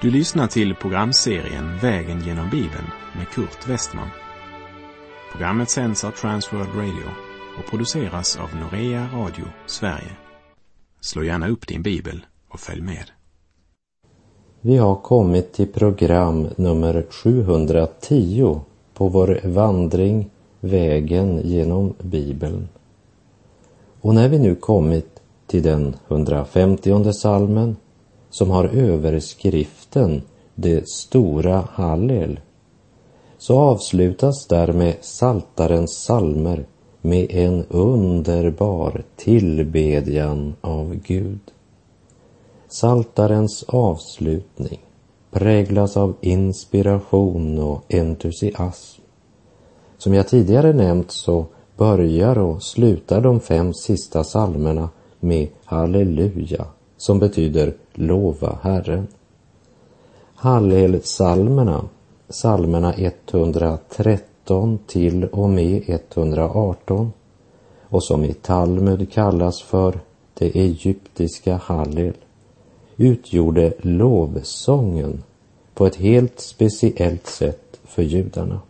Du lyssnar till programserien Vägen genom Bibeln med Kurt Westman. Programmet sänds av Transworld Radio och produceras av Norea Radio Sverige. Slå gärna upp din bibel och följ med. Vi har kommit till program nummer 710 på vår vandring Vägen genom Bibeln. Och när vi nu kommit till den 150:e salmen som har överskriften Det stora Hallel, så avslutas där med Psaltarens psalmer med en underbar tillbedjan av Gud. Psaltarens avslutning präglas av inspiration och entusiasm. Som jag tidigare nämnt så börjar och slutar de 5 sista psalmerna med Halleluja, som betyder lova Herren. Hallelpsalmerna, psalmerna 113 till och med 118, och som i Talmud kallas för det egyptiska Hallel, utgjorde lovsången på ett helt speciellt sätt för judarna.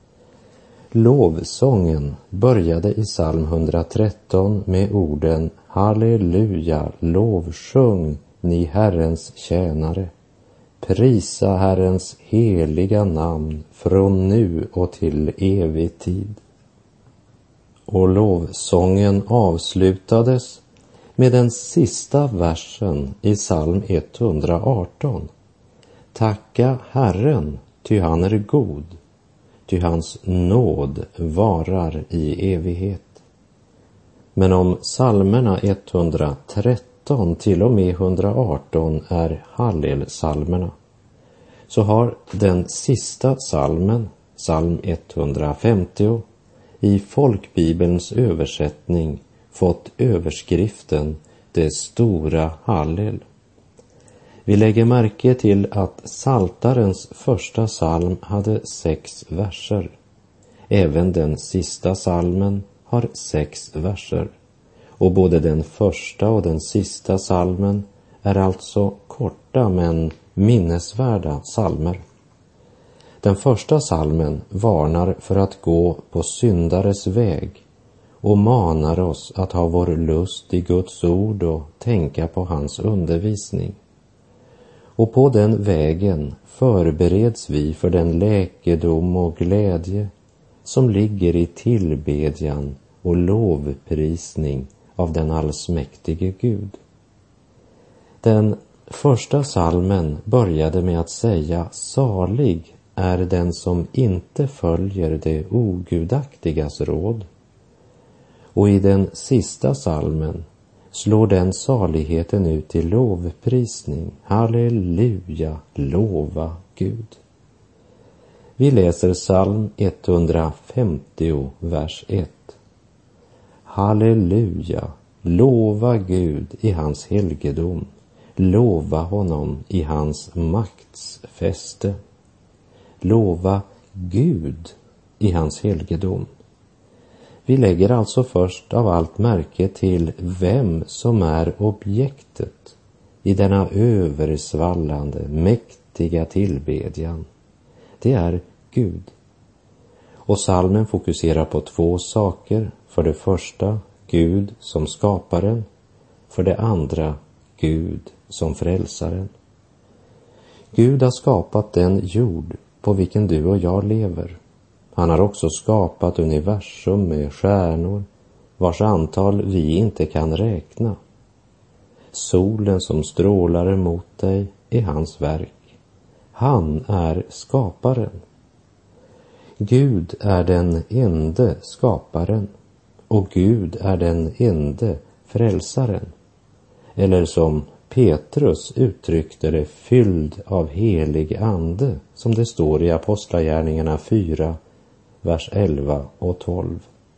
Lovsången började i psalm 113 med orden Halleluja, lovsjung ni Herrens tjänare. Prisa Herrens heliga namn från nu och till evig tid. Och lovsången avslutades med den sista versen i psalm 118. Tacka Herren, ty han är god, ty hans nåd varar i evighet. Men om psalmerna 113 till och med 118 är Hallelpsalmerna, så har den sista psalmen, psalm 150, i folkbibelns översättning fått överskriften Det stora Hallel. Vi lägger märke till att Psaltarens första psalm hade 6 verser. Även den sista psalmen har 6 verser. Och både den första och den sista psalmen är alltså korta men minnesvärda psalmer. Den första psalmen varnar för att gå på syndares väg och manar oss att ha vår lust i Guds ord och tänka på hans undervisning. Och på den vägen förbereds vi för den läkedom och glädje som ligger i tillbedjan och lovprisning av den allsmäktige Gud. Den första psalmen började med att säga salig är den som inte följer det ogudaktigas råd. Och i den sista psalmen slår den saligheten ut i lovprisning. Halleluja, lova Gud. Vi läser psalm 150, vers 1. Halleluja, lova Gud i hans helgedom. Lova honom i hans makts fäste. Lova Gud i hans helgedom. Vi lägger alltså först av allt märke till vem som är objektet i denna översvallande, mäktiga tillbedjan. Det är Gud. Och psalmen fokuserar på 2 saker. För det första, Gud som skaparen. För det andra, Gud som frälsaren. Gud har skapat den jord på vilken du och jag lever. Han har också skapat universum med stjärnor, vars antal vi inte kan räkna. Solen som strålar emot dig är hans verk. Han är skaparen. Gud är den ende skaparen och Gud är den ende frälsaren. Eller som Petrus uttryckte det, fylld av helig ande, som det står i Apostlagärningarna 4, vers 11 och 12.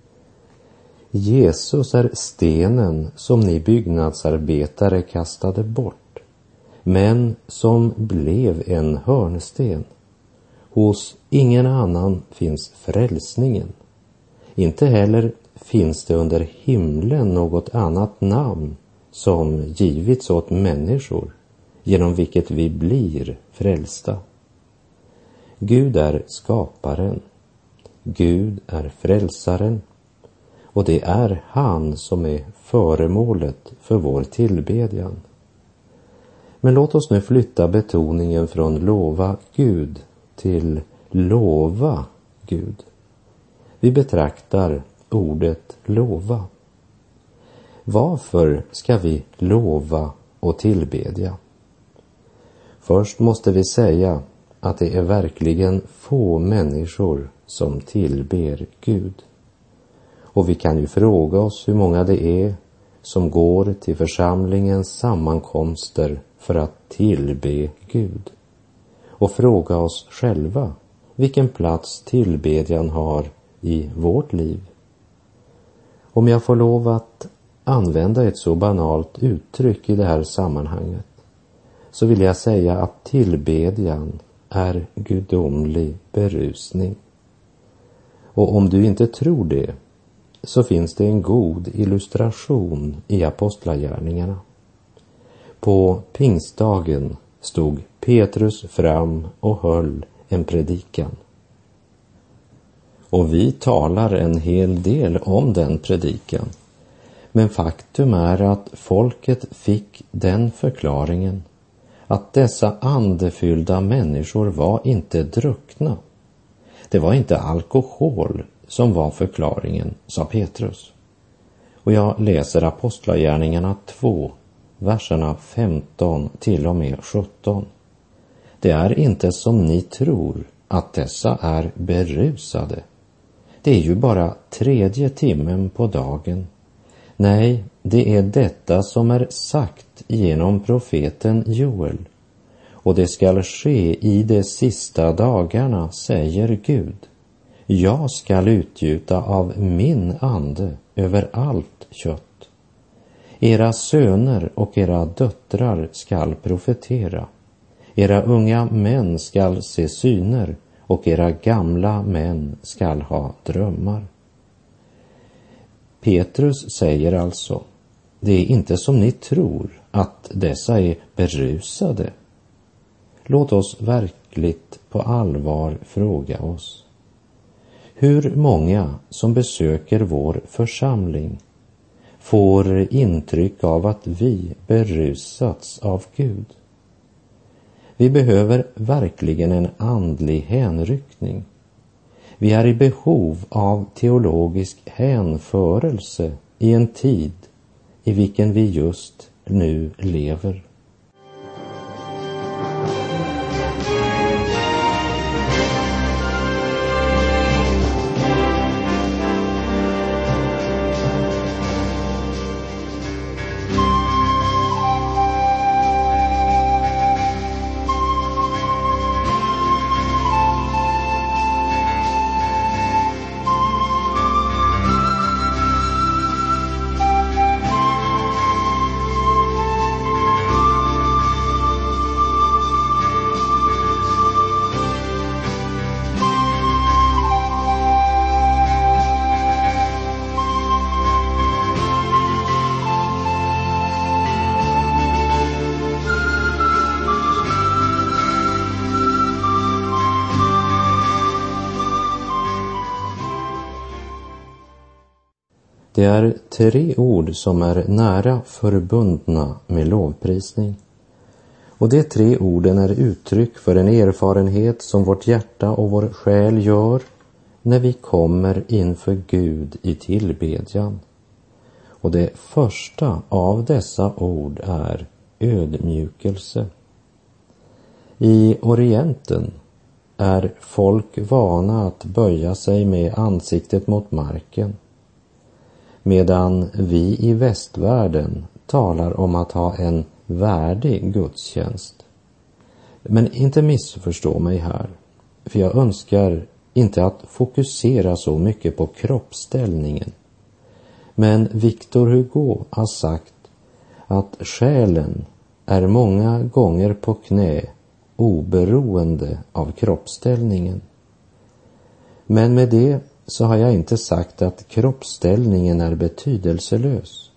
Jesus är stenen som ni byggnadsarbetare kastade bort, men som blev en hörnsten. Hos ingen annan finns frälsningen. Inte heller finns det under himlen något annat namn som givits åt människor genom vilket vi blir frälsta. Gud är skaparen, Gud är frälsaren, och det är han som är föremålet för vår tillbedjan. Men låt oss nu flytta betoningen från lova Gud till lova Gud. Vi betraktar ordet lova. Varför ska vi lova och tillbedja? Först måste vi säga att det är verkligen få människor som tillber Gud. Och vi kan ju fråga oss hur många det är som går till församlingens sammankomster för att tillbe Gud. Och fråga oss själva vilken plats tillbedjan har i vårt liv. Om jag får lov att använda ett så banalt uttryck i det här sammanhanget, så vill jag säga att tillbedjan är gudomlig berusning. Och om du inte tror det, så finns det en god illustration i apostlagärningarna. På pingstdagen stod Petrus fram och höll en predikan. Och vi talar en hel del om den predikan. Men faktum är att folket fick den förklaringen att dessa andefyllda människor var inte druckna. Det var inte alkohol som var förklaringen, sa Petrus. Och jag läser Apostlagärningarna 2, verserna 15 till och med 17. Det är inte som ni tror att dessa är berusade. Det är ju bara 3:e timmen på dagen. Nej, det är detta som är sagt genom profeten Joel. Och det skall ske i de sista dagarna, säger Gud. Jag skall utgjuta av min ande över allt kött. Era söner och era döttrar skall profetera. Era unga män skall se syner och era gamla män skall ha drömmar. Petrus säger alltså, det är inte som ni tror att dessa är berusade. Låt oss verkligt på allvar fråga oss. Hur många som besöker vår församling får intryck av att vi berusats av Gud? Vi behöver verkligen en andlig hänryckning. Vi är i behov av teologisk hänförelse i en tid i vilken vi just nu lever. Det är 3 ord som är nära förbundna med lovprisning. Och de 3 orden är uttryck för en erfarenhet som vårt hjärta och vår själ gör när vi kommer inför Gud i tillbedjan. Och det första av dessa ord är ödmjukelse. I Orienten är folk vana att böja sig med ansiktet mot marken, medan vi i västvärlden talar om att ha en värdig gudstjänst. Men inte missförstå mig här, för jag önskar inte att fokusera så mycket på kroppsställningen. Men Victor Hugo har sagt att själen är många gånger på knä oberoende av kroppsställningen. Men med det så har jag inte sagt att kroppsställningen är betydelselös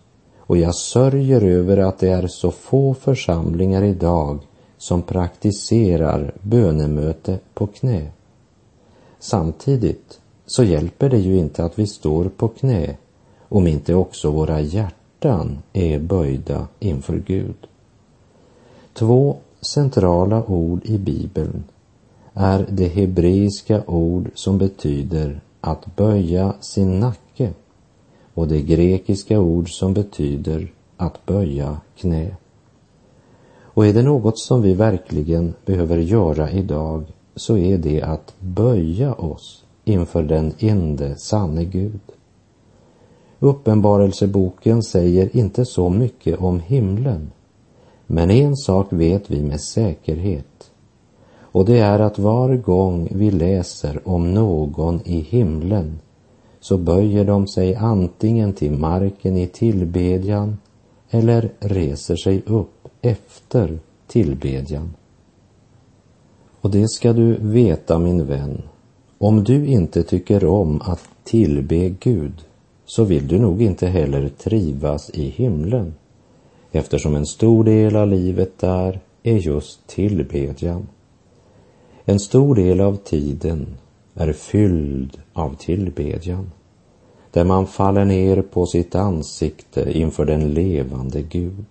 och jag sörjer över att det är så få församlingar idag som praktiserar bönemöte på knä. Samtidigt så hjälper det ju inte att vi står på knä om inte också våra hjärtan är böjda inför Gud. 2 centrala ord i Bibeln är det hebreiska ord som betyder att böja sin nacke och det grekiska ord som betyder att böja knä. Och är det något som vi verkligen behöver göra idag, så är det att böja oss inför den ende sanne Gud. Uppenbarelseboken säger inte så mycket om himlen, men en sak vet vi med säkerhet, och det är att var gång vi läser om någon i himlen så böjer de sig antingen till marken i tillbedjan eller reser sig upp efter tillbedjan. Och det ska du veta, min vän, om du inte tycker om att tillbe Gud, så vill du nog inte heller trivas i himlen, eftersom en stor del av livet där är just tillbedjan. En stor del av tiden är fylld av tillbedjan, där man faller ner på sitt ansikte inför den levande Gud.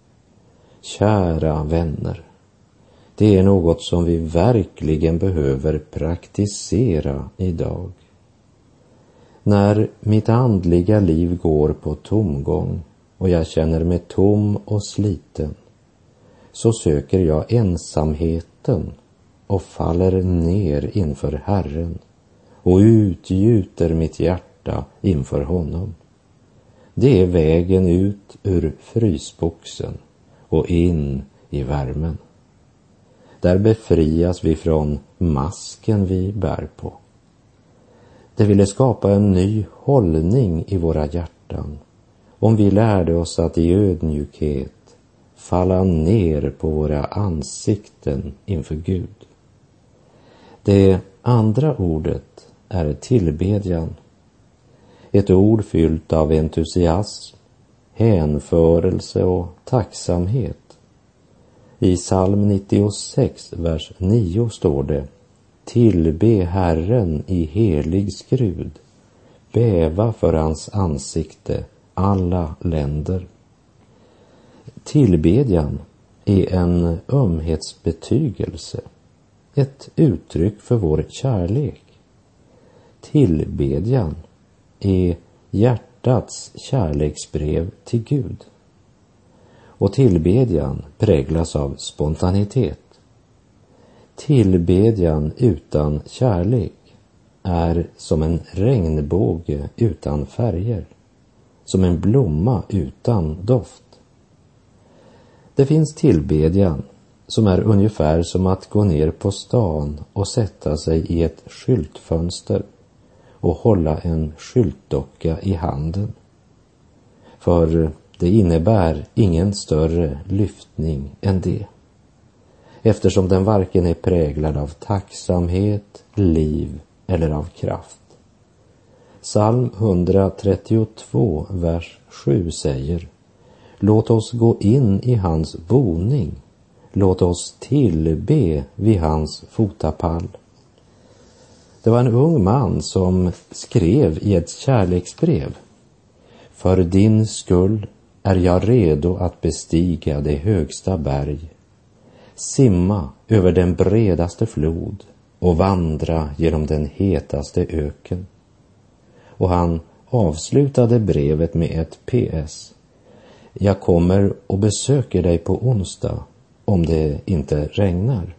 Kära vänner, det är något som vi verkligen behöver praktisera idag. När mitt andliga liv går på tomgång och jag känner mig tom och sliten, så söker jag ensamheten och faller ner inför Herren och utgjuter mitt hjärta inför honom. Det är vägen ut ur frysboxen och in i värmen. Där befrias vi från masken vi bär på. Det ville skapa en ny hållning i våra hjärtan om vi lärde oss att i ödmjukhet falla ner på våra ansikten inför Gud. Det andra ordet är tillbedjan. Ett ord fyllt av entusiasm, hänförelse och tacksamhet. I psalm 96, vers 9 står det: tillbe Herren i helig skrud, bäva för hans ansikte alla länder. Tillbedjan är en ömhetsbetygelse, ett uttryck för vår kärlek. Tillbedjan är hjärtats kärleksbrev till Gud. Och tillbedjan präglas av spontanitet. Tillbedjan utan kärlek är som en regnbåge utan färger, som en blomma utan doft. Det finns tillbedjan som är ungefär som att gå ner på stan och sätta sig i ett skyltfönster och hålla en skyltdocka i handen. För det innebär ingen större lyftning än det, eftersom den varken är präglad av tacksamhet, liv eller av kraft. Psalm 132, vers 7 säger: låt oss gå in i hans boning, låt oss tillbe vid hans fotapall. Det var en ung man som skrev i ett kärleksbrev: för din skull är jag redo att bestiga det högsta berg, simma över den bredaste flod och vandra genom den hetaste öken. Och han avslutade brevet med ett PS: jag kommer och besöker dig på onsdag om det inte regnar.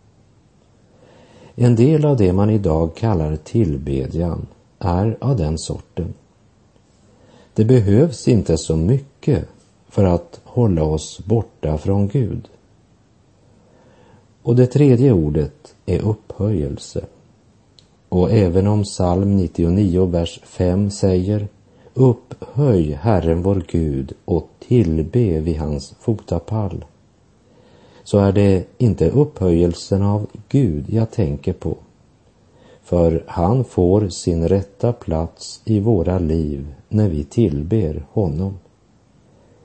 En del av det man idag kallar tillbedjan är av den sorten. Det behövs inte så mycket för att hålla oss borta från Gud. Och det tredje ordet är upphöjelse. Och även om psalm 99, vers 5 säger: upphöj Herren vår Gud och tillbe vid hans fotapall, så är det inte upphöjelsen av Gud jag tänker på. För han får sin rätta plats i våra liv när vi tillber honom.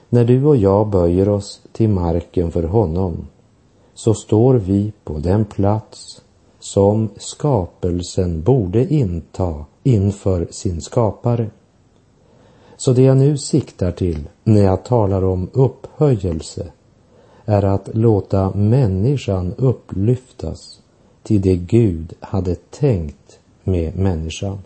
När du och jag böjer oss till marken för honom, så står vi på den plats som skapelsen borde inta inför sin skapare. Så det jag nu siktar till när jag talar om upphöjelse är att låta människan upplyftas till det Gud hade tänkt med människan.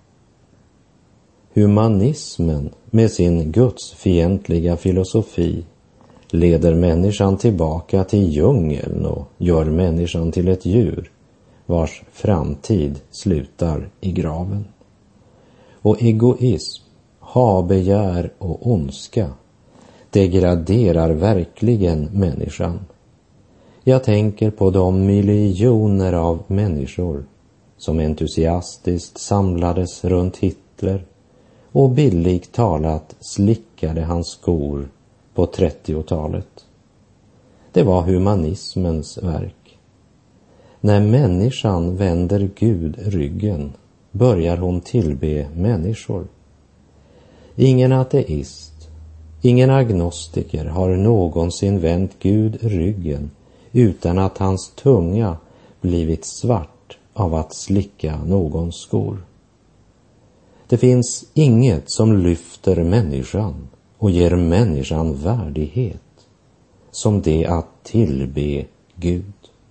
Humanismen med sin gudsfientliga filosofi leder människan tillbaka till djungeln och gör människan till ett djur vars framtid slutar i graven. Och egoism, habegär och ondska degraderar verkligen människan. Jag tänker på de miljoner av människor som entusiastiskt samlades runt Hitler och billigt talat slickade hans skor på 30-talet. Det var humanismens verk. När människan vänder Gud ryggen börjar hon tillbe människor. Ingen ateist, ingen agnostiker har någonsin vänt Gud ryggen utan att hans tunga blivit svart av att slicka någons skor. Det finns inget som lyfter människan och ger människan värdighet som det att tillbe Gud.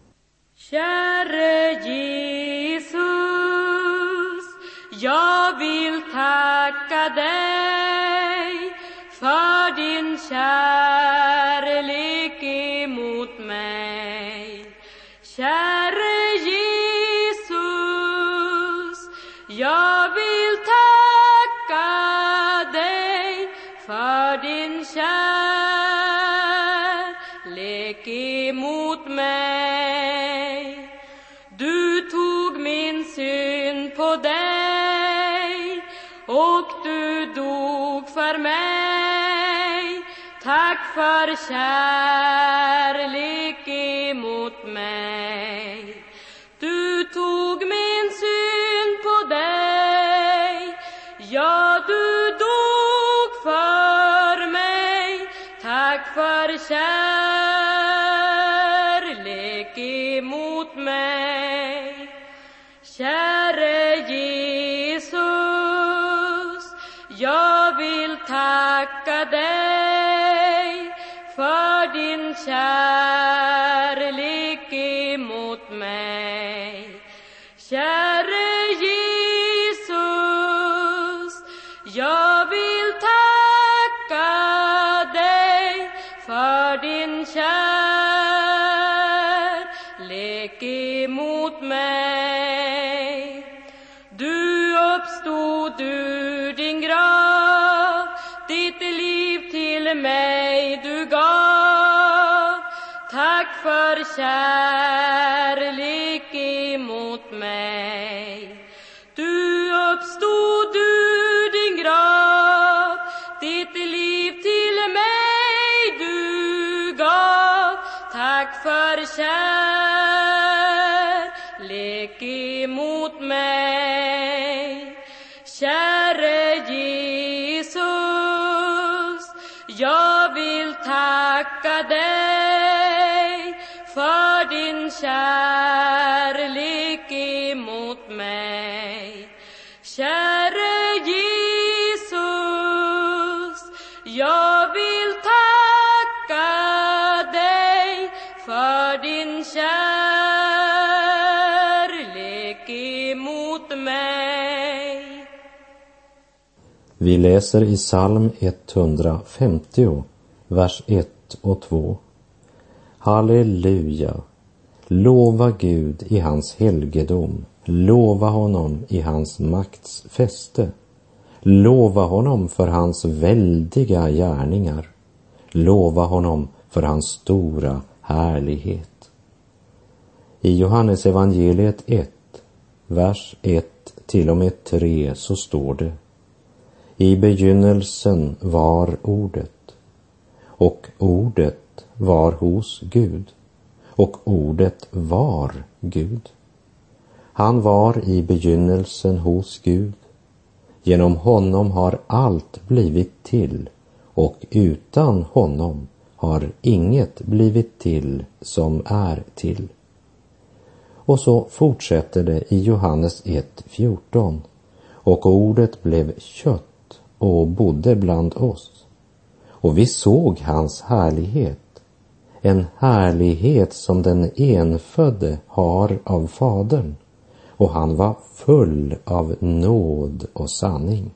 Käre Jesus, jag vill tacka dig för din kärlek emot mig. Käre Jesus, jag vill tacka dig för din kärlek emot mig. Du tog min synd på dig och du dog för mig. Tack för kärlek emot mig. Du tog min synd på dig, ja, du dog för mig. Tack för kärlek emot mig. Käre Jesus, jag vill tacka dig för din kärlek emot mig. Käre Jesus, jag vill tacka dig för din kärlek emot mig. Du uppstod ur din grav, ditt liv till mig du gav. Tack för kärlek emot mig. Du uppstod ur din grav, ditt liv till mig du gav. Tack för kärlek emot mig. Käre Jesus, jag vill tacka dig för din kärlek emot mig. Käre Jesus, jag vill tacka dig för din kärlek emot mig. Vi läser i psalm 150, vers 1 och 2. Halleluja! Lova Gud i hans helgedom. Lova honom i hans makts fäste. Lova honom för hans väldiga gärningar. Lova honom för hans stora härlighet. I Johannes evangeliet 1, vers 1 till och med 3 så står det: I begynnelsen var ordet, och ordet var hos Gud, och ordet var Gud. Han var i begynnelsen hos Gud. Genom honom har allt blivit till, och utan honom har inget blivit till som är till. Och så fortsätter det i Johannes 1:14. Och ordet blev kött och bodde bland oss. Och vi såg hans härlighet, en härlighet som den enfödde har av Fadern. Och han var full av nåd och sanning.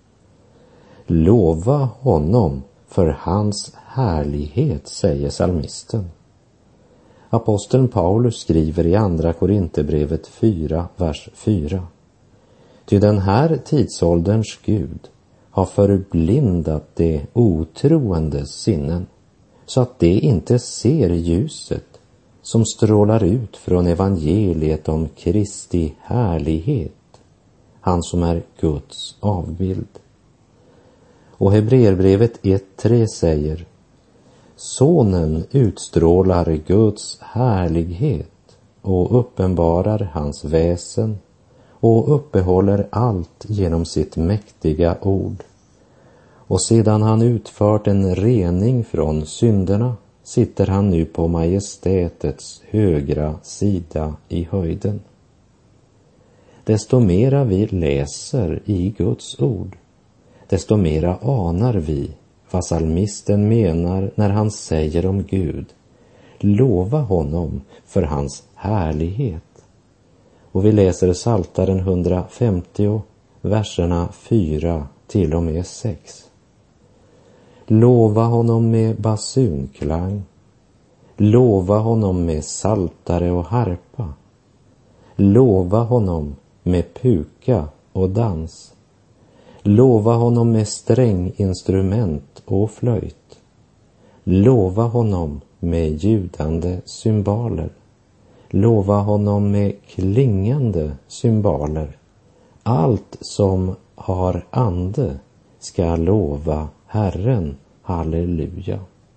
Lova honom för hans härlighet, säger psalmisten. Aposteln Paulus skriver i andra Korinthierbrevet 4, vers 4. Ty den här tidsålderns Gud har förblindat de otroendes sinnen, så att de inte ser ljuset som strålar ut från evangeliet om Kristi härlighet, han som är Guds avbild. Och Hebreerbrevet 1:3 säger: Sonen utstrålar Guds härlighet och uppenbarar hans väsen och uppehåller allt genom sitt mäktiga ord. Och sedan han utfört en rening från synderna sitter han nu på majestätets högra sida i höjden. Desto mera vi läser i Guds ord, desto mera anar vi vad psalmisten menar när han säger om Gud: lova honom för hans härlighet. Och vi läser Psaltaren 150, verserna 4 till och med 6. Lova honom med basunklang, lova honom med saltare och harpa, lova honom med puka och dans, lova honom med stränginstrument och flöjt, lova honom med ljudande cymbaler, lova honom med klingande cymbaler. Allt som har ande ska lova Herren, halleluja.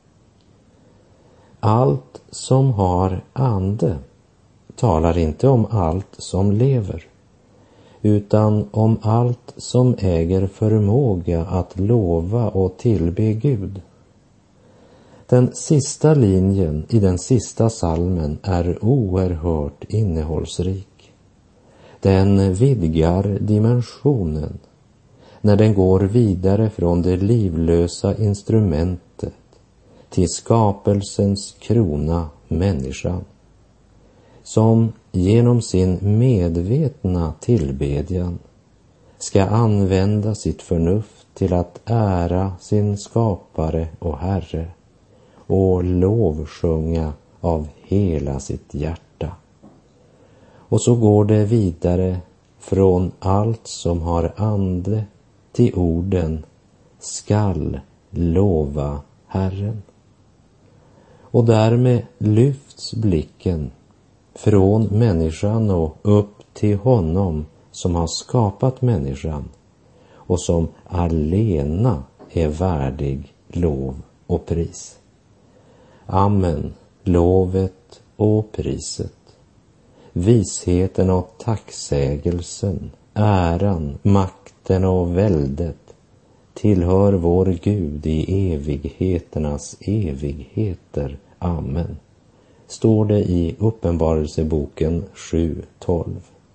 Allt som har ande talar inte om allt som lever, utan om allt som äger förmåga att lova och tillbe Gud. Den sista linjen i den sista psalmen är oerhört innehållsrik. Den vidgar dimensionen när den går vidare från det livlösa instrumentet till skapelsens krona, människan, som genom sin medvetna tillbedjan ska använda sitt förnuft till att ära sin skapare och Herre och lovsjunga av hela sitt hjärta. Och så går det vidare från allt som har ande till orden skall lova Herren. Och därmed lyfts blicken från människan och upp till honom som har skapat människan och som alena är värdig lov och pris. Amen, lovet och priset, visheten och tacksägelsen, äran, makten och väldet tillhör vår Gud i evigheternas evigheter. Amen. Står det i Uppenbarelseboken 7:12.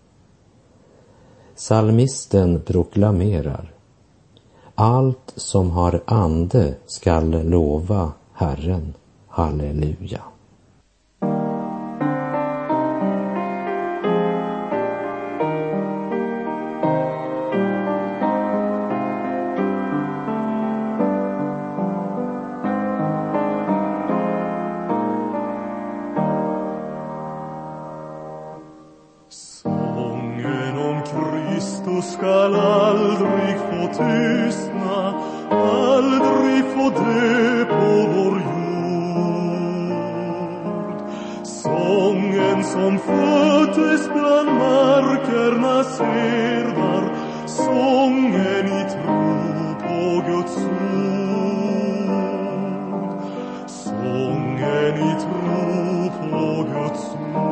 Psalmisten proklamerar: allt som har ande skall lova Herren, halleluja. Sången om Kristus skall aldrig få tystna, aldrig få dö på vår jord. Sången som föddes bland markernas herdar, sången i tro på Guds ord. Sången i tro på Guds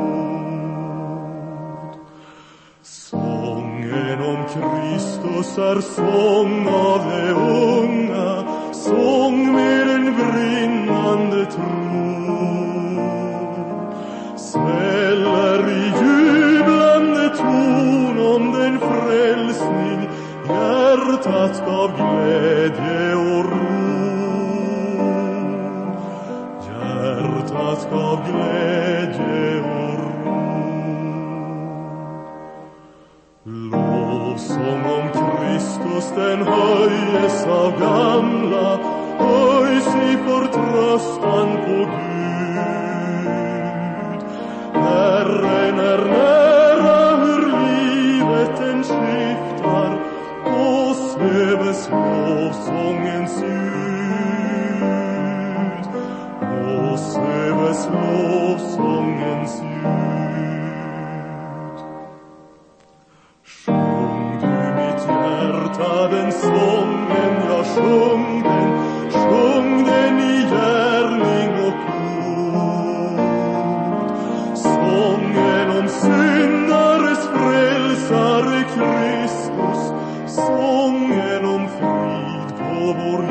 ord. Sången om Kristus är sång av de unga, sång med en brinnande tro, sväller i jublande ton om den frälsning hjärtat gav glädje och ro. Hjärtat gav glädje och lovsång om Kristus den höjes av gamla, höjs i förtröstan på Gud. Herren är nära, hur livet än skiftar, och sväves lovsångens ljud, och sväves lovsångens ljud. Den sången jag sjung den i gärning och ord. Sången om syndares frälsare Kristus, sången om frid på vår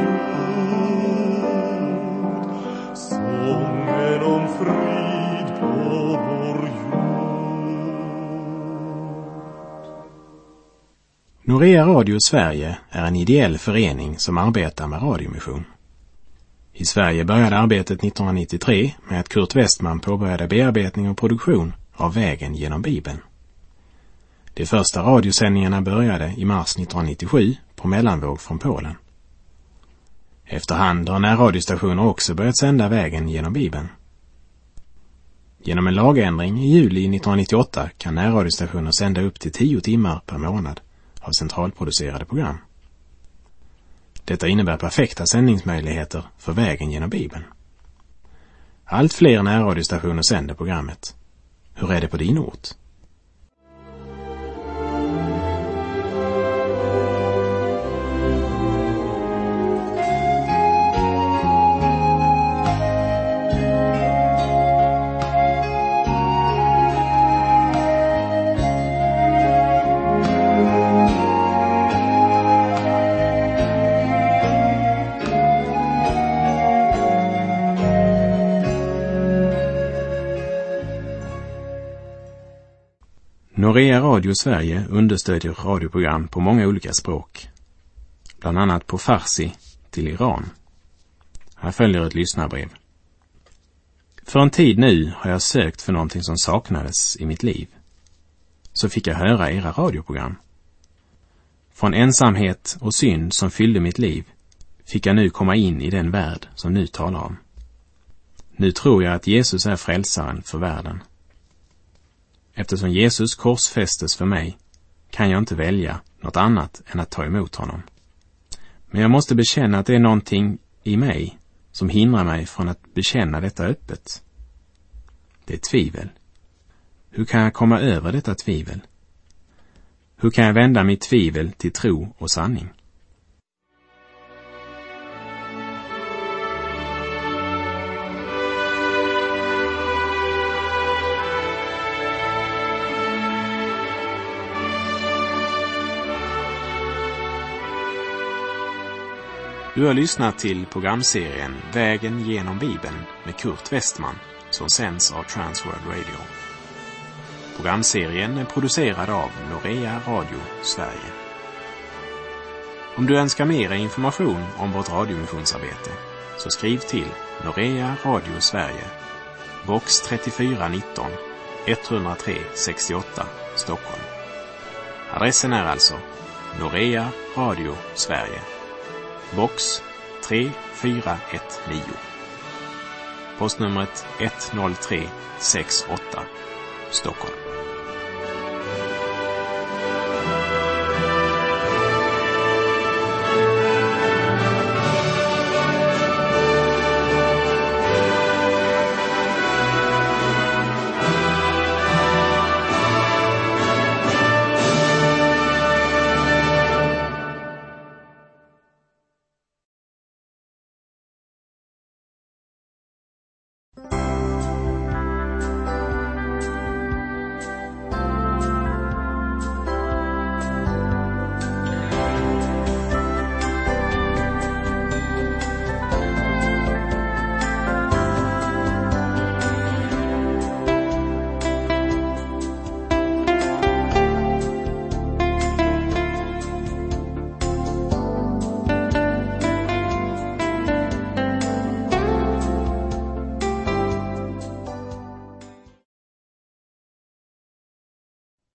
jord, sången om frid på vår jord. Norea Radio Sverige är en ideell förening som arbetar med radiomission. I Sverige började arbetet 1993 med att Kurt Westman påbörjade bearbetning och produktion av Vägen genom Bibeln. De första radiosändningarna började i mars 1997 på mellanvåg från Polen. Efterhand har närradiostationer också börjat sända Vägen genom Bibeln. Genom en lagändring i juli 1998 kan närradiostationer sända upp till 10 timmar per månad av centralproducerade program. Detta innebär perfekta sändningsmöjligheter för Vägen genom Bibeln. Allt fler närradiostationer sänder programmet. Hur är det på din ort? Norea Radio Sverige understödjer radioprogram på många olika språk. Bland annat på farsi till Iran. Här följer ett lyssnarbrev. För en tid nu har jag sökt för någonting som saknades i mitt liv. Så fick jag höra era radioprogram. Från ensamhet och synd som fyllde mitt liv fick jag nu komma in i den värld som nu talar om. Nu tror jag att Jesus är frälsaren för världen. Eftersom Jesus korsfästes för mig kan jag inte välja något annat än att ta emot honom. Men jag måste bekänna att det är någonting i mig som hindrar mig från att bekänna detta öppet. Det är tvivel. Hur kan jag komma över detta tvivel? Hur kan jag vända mitt tvivel till tro och sanning? Du har lyssnat till programserien Vägen genom Bibeln med Kurt Westman som sänds av Transworld Radio. Programserien är producerad av Norea Radio Sverige. Om du önskar mer information om vårt radiomissionsarbete så skriv till Norea Radio Sverige, box 3419 103 68 Stockholm. Adressen är alltså Norea Radio Sverige, box 3419. Postnumret 10368 Stockholm.